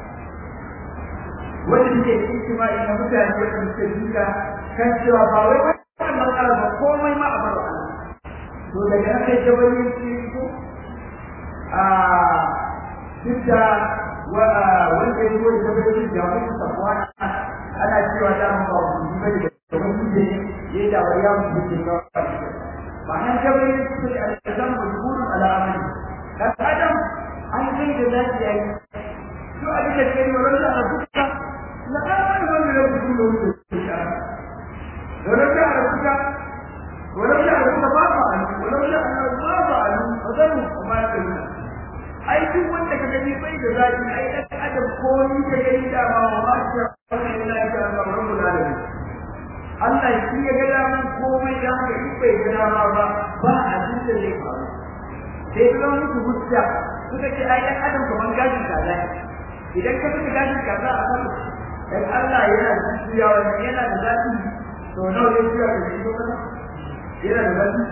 wanda take cikin ma ina mutane da suke duka kan cewa ba wai wannan matsala ba komai ma a bar Allah to daga nan sai jabali shi ko a dukka wa wanda yake da jabali da wani safwa ana cewa da mu ba mu bane da wani ne yayin da wariya mu ke ga ma'anar jabari su ne al'adam majburun ala amali dan adam an kai da zaki yayi to a cikin kai wannan da duka la amali wannan da duka duka wannan da duka wannan da duka ba ba wannan da ba ba azan kuma kai ai duk wanda ka gani bai da zaki ai dan adam ko ni ka gani da ba ma shi wannan da ya ga rabbul alamin Allah shi ya ga daman komai da haka in bai ga dama ba ba a cikin da zai faru sai ga musu hujja suka ce ai dan adam kaman gashin kaza idan ka tuka gashin kaza a kan dan Allah yana zuciya wannan yana da zafi to nawa zai fiya da shi ko kana yana da bani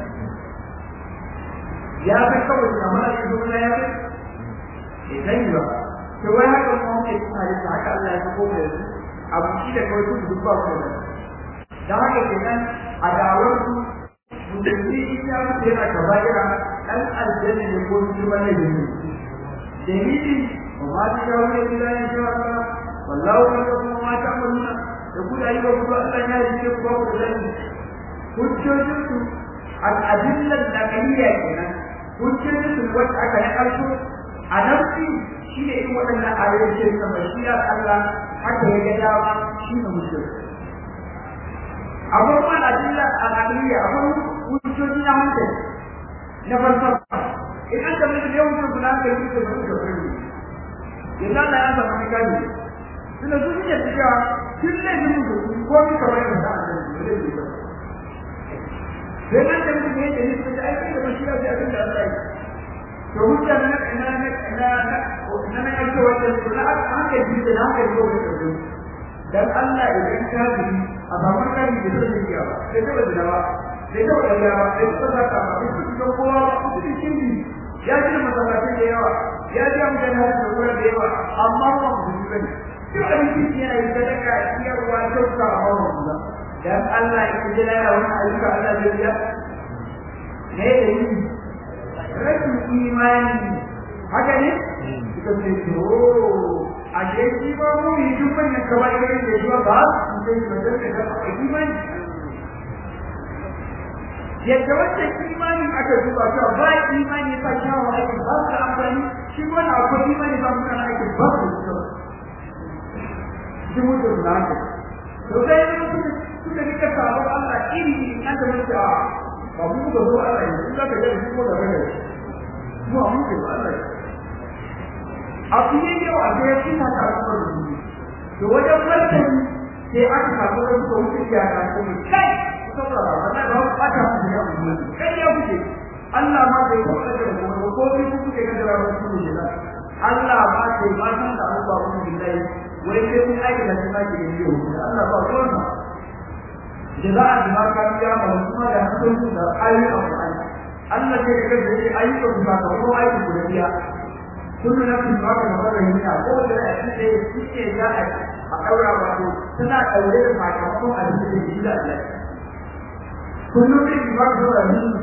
ya kai kawai da mana shi ko ya kai idan ba to wai haka mu ke tsare da haka Allah ya ko mu abu shi da kawai duk duk ba ko da da haka kenan a dawar su mutunci ya mutu yana kabaira dan aljanna ne ko shi wannan ne dalili wa ma ta wani da ya shi Allah wallahu yaqulu ma ta'maluna da ku da yi ba ku Allah ya yi ku ba ku da ni hujjojin su al-adillan naqliyya kenan hujjojin su wanda aka yi alko a nafsi shi ne irin waɗannan ayoyi da bashiyar Allah haka ya ga dama shi ne hujjar abubuwan adilla al-aqliyya abubuwan hujjoji na hankali na falsafa in an tabbata da yawan hujjoji na hankali da ba su da fari yanzu Allah ya zama mai gani suna su ne da cewa tun ne da mutu ko ni kamar da ta Allah ne da ba sai nan da mutum yake ne da aiki da bashiyar da abin da Allah ya to hujja na na na na na na ake wajen kula a haka ji da haka ji ko da dan Allah idan ka bi a baban kari da zai yi ba sai ka da dawa sai ka da dawa sai ka da ka ba shi ko kowa da shi ya ji masallaci da yawa ya ji amfani da kura da yawa amma ba mu ji bane duk abin da yana yi sadaka iyarwa kyauta a wannan dan Allah ya ji laya wannan ayyuka Allah zai biya ne da yi rashin imani haka ne suka ce to a ke shi ba mu yi duk wannan kawai da yake zuwa ba su sai su da ka imani yadda wacce imani aka duba ta ba imani fa shawo ake ba su amfani shi wannan akwai imani ba mu kana ake ba su shi mutum na ka to sai ne suka rika sabon Allah iri an da mutum ba mu ga zo Allah ne in zaka ga shi ko da gane mu amma ke ba Allah a fiye yau a ga shi ta ta ko to wajen wannan sai aka samu wani ko mutum ya ka ko kai saboda wannan ba ba ta mu ya mu kai ya kuke Allah ma bai ko da mu ko bi ku kuke ga da wasu ne da Allah ba sai ma san da Allah ba mu billahi wai sai kun aika da shi ma ke yi Allah ba ruwan جزاء بما كان يعمل ثم يحصل له أي أفعال الله يجعل ذلك أي أفعال هو أي أفعال كل نفس ما كسبت رهينة هو لا يحتاج شيء جاء أقرأ وأقول سنا أولاد ما كسبوا أجل الجزاء كل نفس ما كسبت رهينة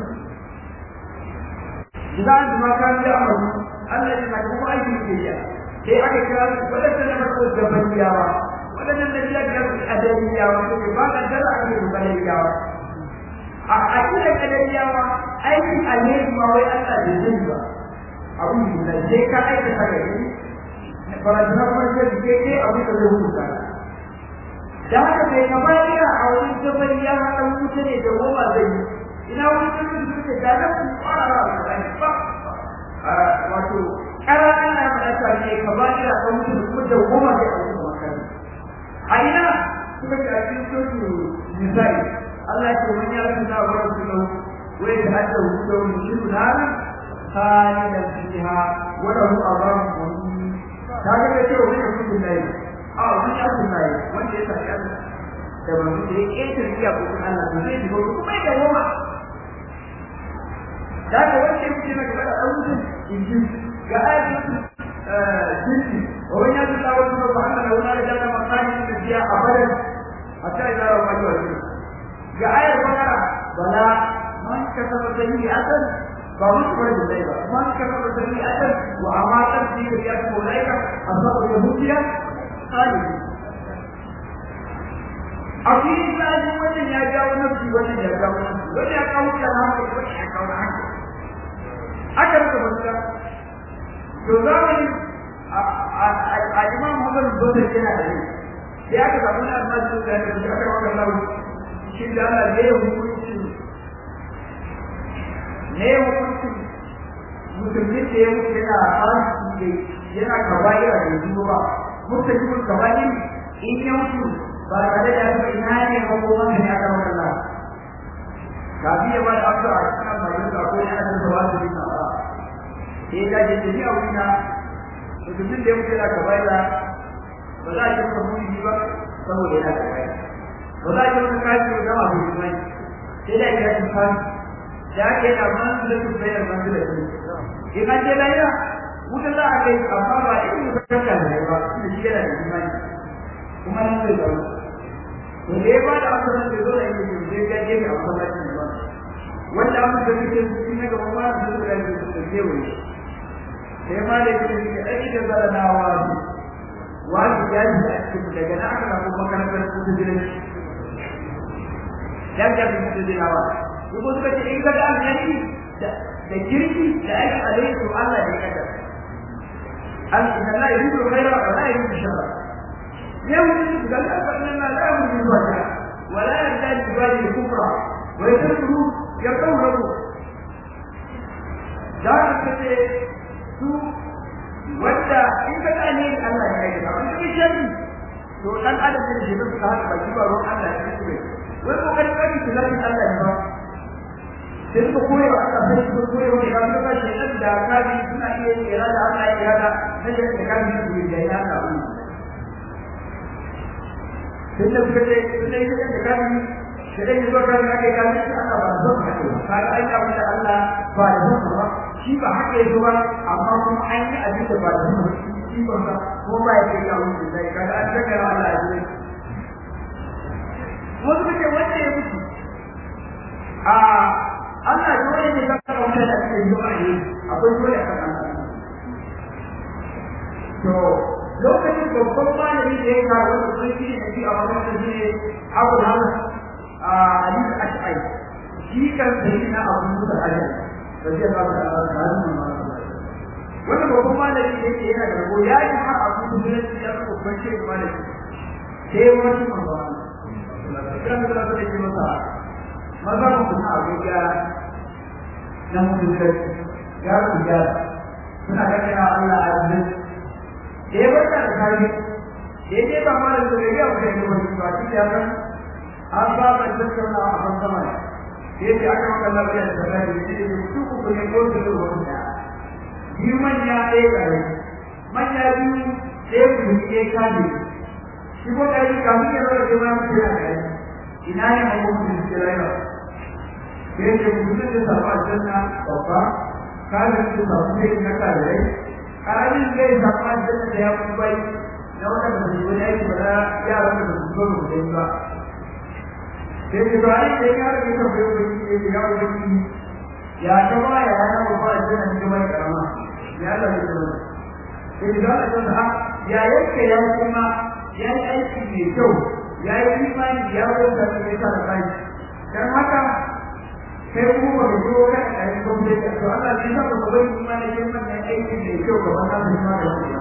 جزاء بما كان يعمل الله يجعل أي أفعال هي أكثر ولا سنة الجبلية wadannan da ya ga adaliyawa ko ba ka da ake adaliyawa a cikin adaliyawa aikin alheri ma wai Allah da zai ba abu da sai ka aika saka yi fara da farko da ke ke abu da zai huta da haka sai ka bayyana a wani jabaliya haka wuce ne da goma zai yi ina wani mutum da ke da nan fara ba wato kara ana fada ne ka bayyana a wuce da goma zai yi aina suka ce a cikin sosu misali Allah ya ce wani ya rasu da wa rasulu wa ya hada wuce wani shiru na khalidan fiha wa lahu azabun muhin kaga da cewa wani mutum ne a wani ya kuma yi wanda ya tafi Allah da ba mu da yake tafiya ko Allah to zai digo kuma da goma kaga wanda yake na gaba da aure injin ga ayatu jinsi ومن يجد الله سبحانه وتعالى جل مكانه فيها أبدا حتى إذا رأوا أجوى الجنة جاء آية البقرة بلا من كسب سيئة فمصبر بالليلة من كسب سيئة وأماتا في رياض أولئك أصاب اليهودية خالدين أكيد لا يوجد أن يجاو نفسي وجد يجاو نفسي وجد يجاو كلامه وجد يجاو نفسي أكرم كبيرا يزامن الإمام محمد بن الجنة ya ka samu na almasu da ya ka aka waka lawo shi da Allah ne hukunci ne hukunci musulmi da ya mutu yana fasiki yana kabaya da zuwa mutum kabaya in ya mutu ba tare da ya ina ne ko kuma ne aka waka lawo kafin ya ba da aka a cikin bayan da ko yana da wasu din ba sai da jini a wina mutum da ya mutu yana kabaya ba za a yi masa muni ba saboda yana da kai ba za a yi wata kaji ko gama bai kuma sai da ya ci kaji da ake da man da su bayar man da su in an je lahira wuta za a kai amma ba irin wuta kanka da ba da shi yana da imani kuma nan zai zama to da ya ba da asalan da zo da yake zai ga gefe a masallacin ba wanda abin da suke su ne gaban ma da su da su da kewaye sai ma da yake da aiki da zalanawa wani ya ji a cikin daga na aka samu makarantar su jirin ya ga su da jinawa kuma suka ce in ka ga alheri da da kirki da aiki alheri to Allah ya kada an inna la yuridu khayra wa la yuridu sharra yau ne da Allah fa inna la yuridu wajha wa la yuridu wajha kufra wa yadkhulu yaqulu da ka ce su wanda in ka gane Allah ya yi ba kuma shari to dan adam ne da shi ka haka baki ba ruwan Allah ya yi wai ko kai kai ki lafi Allah ne ba sai ko koyi ba Allah sai ko koyi ba da ka shi dan da ka bi suna iya kira da Allah ya yada sai da ka bi su da ya ka ku sai da kace sai da ka bi sai da ka ga ka ga Allah ba zo ka ka ai ka wanda Allah ba da ba shi ba haka yake ba amma kuma an yi abin da ba da shi ba ko ba yake ga wani sai kaga an daga Allah ya yi wasu kace wanda ya mutu a Allah dole ne ka kawo da cikin du'a ne akwai dole ka kan to lokacin babban malami da ya kawo wani sarki ne shi a wannan ne Abu Hamad a Ali Ash'ari shi kan sai na Abu Musa Ash'ari sai ya fara da wannan wannan babban malami da yake yana da rabo ya yi har abu da yake ya ko bace da malami sai wani mamma kan da da yake masa maza mu na abuja na mutum da ya ku ya suna ga kana Allah azza sai barka da kai sai dai ba malami da ya ku da wani ba shi ya san an ba ba da kana a kan sama sai ya aka maka lafiya da kai ne su ku ne ko da wannan biyu manya ɗaya ƙare manya biyu ɗaya ku ɗaya kaji shi ko ɗari kafin ya zara ke bayan mutu yana ƙare ina ne ma kuma mutu ke rayuwa sai ce mutum da samu aljanna babba kajin su samu kai na kajirai ƙarabin zai samu aljanna da ya kuma bai na waɗanda ba su wani aiki ba na yaran da ba su zo da kuɗi ba sai ce ba a yi da ya rage kan bayan wani ya ce ya wani ya kama ya yana babba aljanna ne mai karama ya Allah ya tsara sai da Allah ya tsara ya yake ya kuma ya yi aiki mai kyau ya yi imani ya wanda ya tsara kai dan haka sai kuma ba ku ga kai ko da to Allah ya tsara ku bai imani ya mana aiki mai kyau ga wannan kuma da wannan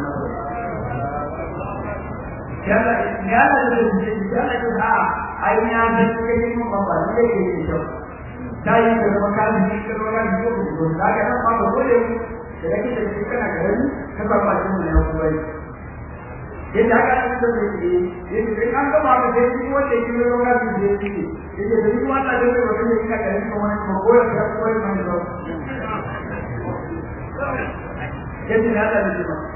ya Allah ya Allah ya tsara ai na da kai mu ba ba ne ke kyau dai da makali ne da makali ko ko da ga nan ba dole da yake da shi kana gari ka ba ba shi ne ko bai yadda aka yi da shi yadda an ga ba da shi wanda yake da makali da shi yadda da shi wanda da wanda yake da gari ko wani ko ko da ko mai mai ba yadda ya da shi ba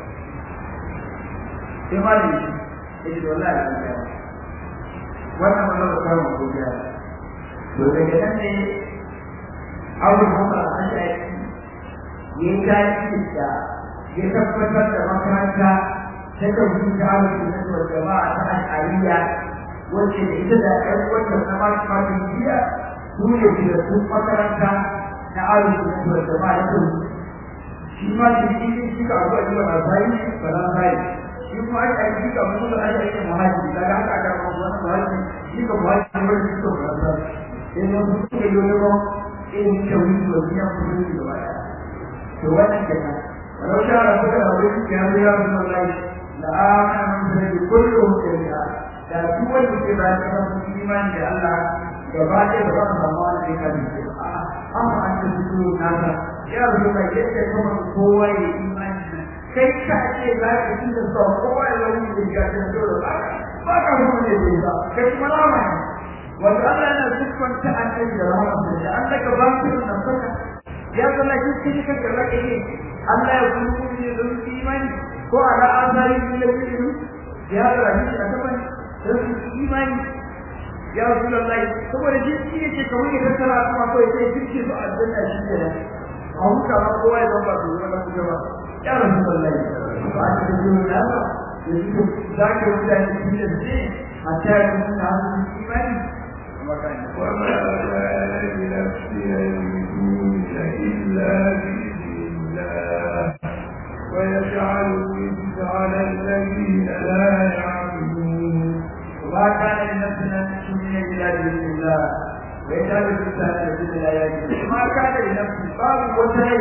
sai ma ne yadda wallahi wannan wannan ba kawo ko ya to daga nan ne aure kuma a shi ya dace da ya tabbatar da makaranta ta tauhid da al-sunnah wal jama'a ta al-aliyya wacce da ita da ɗan wannan na mafiya su ne da su makaranta na al-sunnah wal jama'a ta shi ma shi ne shi ka abu da ba sai ba da sai shi ma ai shi ka mu da ai ai muhaji daga haka aka ma wannan muhaji shi ka muhaji ne shi ka ba sai ne mu ke yi ne ko in tauhid wal jama'a da baya to wannan kenan walau sha Allah da wani ya ya Rasulullahi la amana min kullu shay'a da duk wanda ke da kan imani da Allah gaba ɗaya ba za su samu wani kan shi amma an ta su nasa ya Rasulullahi yake kuma kowa ya imani kai ka ce za ka ci da so kowa ya wani da ya ce da ba ba ka mu ne ba kai kuma lawa wanda Allah yana zukunta an ce da rahama da Allah ka ba ku da saka ya zama shi cikin kalla kake Allah ya kuma ne don imani ko ala azari ne da shi ya rabi a gaban don imani ya Rasulullahi saboda shi shi yake kamar ya tattara kuma ko ya sai kirki su aljanna shi kenan a huka ma kowa ya zama su zama su gaba ya Rasulullahi ba a cikin da yanzu za ka yi da shi da shi a tare da hannun imani وما كان لنفس أن تموت إلا بإذن الله ويجعل الرجس على الذين لا يعلمون وما كان لنفس أن تؤمن إلا بإذن الله ويجعل الرجس على الذين لا يعلمون ما كان لنفس باب وسعي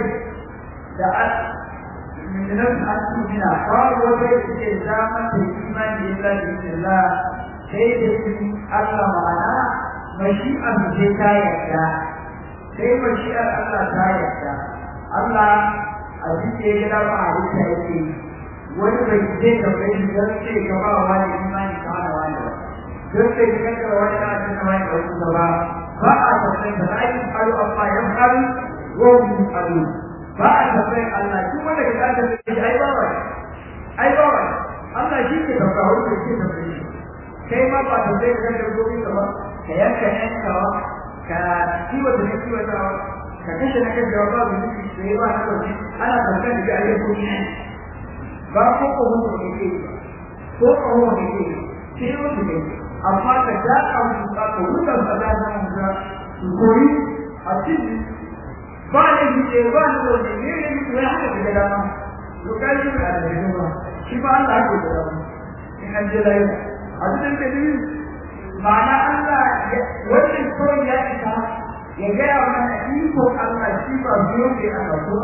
من نفس أن تؤمن باب وسعي إلزاما بالإيمان إلا بإذن الله كيف الله معنا مشيئة ta yarda sai mashi'ar Allah ta yarda Allah a cikin gida ba a rufe yake wani bai zai ka bai don sai ka ba wani imani ka hana wani ba don sai ka kankara wani na cikin wani ba su ba ba a tafai da ra'ayin faru amma ya faru wani faru ba a tafai Allah duk wanda ka ta tafi ai ba wani ai ba wani Allah shi ke tafa wani ke tafi kai ma ba tafai ka kankara gobe ka ba ka yanka yankawa ka kiwata na kiwatawa ka kashe na kashe ba babu nufi da ya ba na kwanci ana tafkan da ya yi kuma ba ko ko mutu da ke ko ko ko da ke sai mutu ne amma ka ja ka mutu ka ko wuta ba da na mutu su koyi a cikin ba ne ji ce ba ne ko ne ne ne ko ya haka da dama to kai shi da da ba shi ba Allah ke da dama in an je lai a cikin da ni ma'ana Allah wannan kawai ya isa ya gaya mana iko Allah shi ba biyo ke a kaso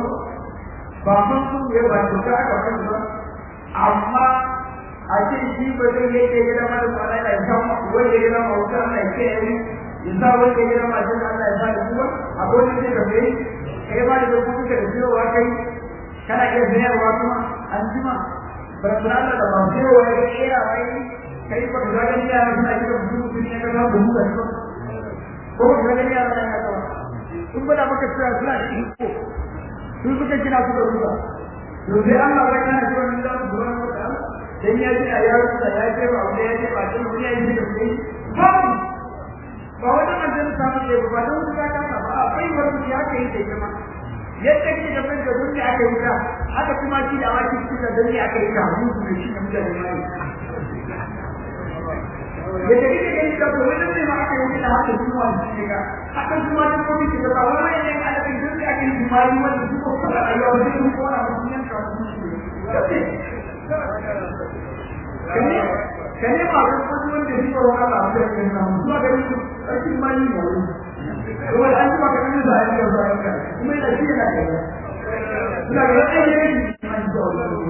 ba mun sun ya ba to ka aka kai ba amma a ce shi ba zai yake gida mana tsara da san wanda ya zama wuta Allah ya ce yi yasa wanda ya zama da Allah ya sa kuma a gode ne da kai kai ba da kuma ka da cewa kai kana iya bayarwa kuma an jima ba Allah da ba cewa ya kira wai kai ba da ganin ya suna kira mutum ne ka ga mu da ko ko ga ya na ka kun ba da maka cewa suna da iko su suka kira su da ruwa to sai Allah ya kana cewa min da ruwa ko da dan ya ji ya ruwa ya ce ba wanda ya ce ba dan wani ya ji da kai ba ba wanda man da samu ne ba dan su ka ka ba akwai wani ya kai da kuma yadda kike da ban da duniya aka yi ta haka kuma shi da waki shi da duniya aka yi ta mu ne shi da mutane mai yadda kike gani da ko wanda ne ma aka yi da haka kuma shi ga haka kuma da ko kike da wani ne aka yi duniya aka yi kuma yi wanda su ko fara ayyuka da su ko na mutum ka kane kane ma ko wanda shi ko Allah da ke nan su ga shi aikin mali ne ko an kuma ka kane da ayyuka da ayyuka kuma da shi yana da suna ga ayyuka man da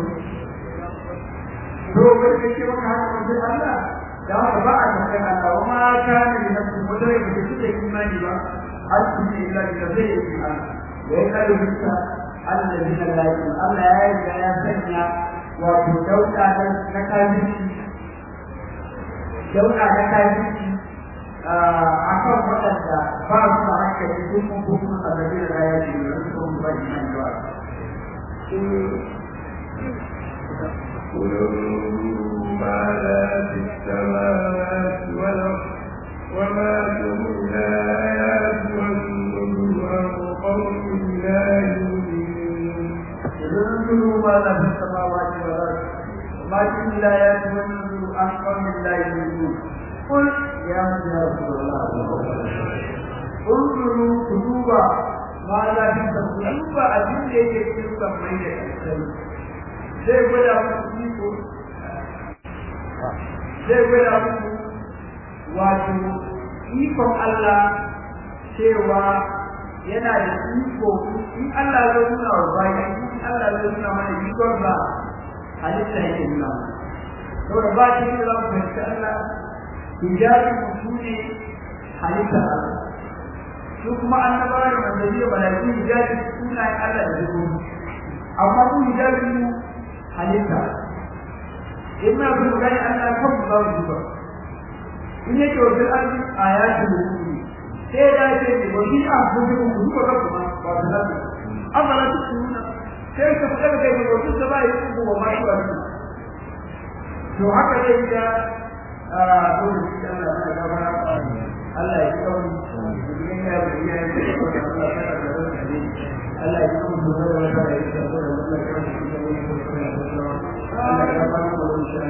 to wanda ke maka haka da Allah da haka ba a tsaye Allah wa ma kana li nafsi mudare da shi da imani ba asbi illa bi zai yi Allah wa ya kalu bisa alladhina la yu'minun Allah ya yi ya sanya wato dauka na kafirci dauka na kafirci a kan waɗanda ba su da hankali sun kun kuma a zabi da ya ce da su kuma ba imani ba قل انظروا ماذا في السماوات والأرض وما تغني الآيات والنذر عن قوم لا يؤمنون قل انظروا ماذا في السماوات والأرض وما تغني الآيات والنذر عن قوم لا يؤمنون قل يا رسول الله انظروا كتبا ماذا في السماوات أجل يجب أن zai gwada muku iko zai gwada muku wato ikon Allah cewa yana da iko in Allah zai nuna wa bayan in Allah zai nuna mana ikon ba halitta yake nuna saboda ba shi ne za mu fahimci Allah hijabi mutu ne halitta Allah su kuma annabawa da manzanni da malaiku hijabi sunayen Allah da zuwa amma mu hijabi mu halitta in ma kun gani Allah kan ba mu ba in yake wajen arzi ayatu mu'mini sai da ce ne wani abu da ku duka ka kuma ba da lafi amma la tukuna sai ka fada da kai wajen da ba yi ku ba ma shi ba to haka dai da a to shi Allah ya gaba Allah ya kawo dukkan ya ya ya Allah ya kawo Allah ya kawo da wata da ita da Allah ya kawo Allah ya kawo da insha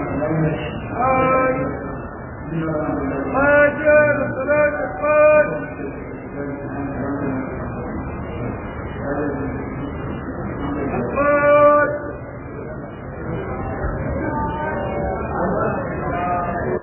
Allah Ajal salat qad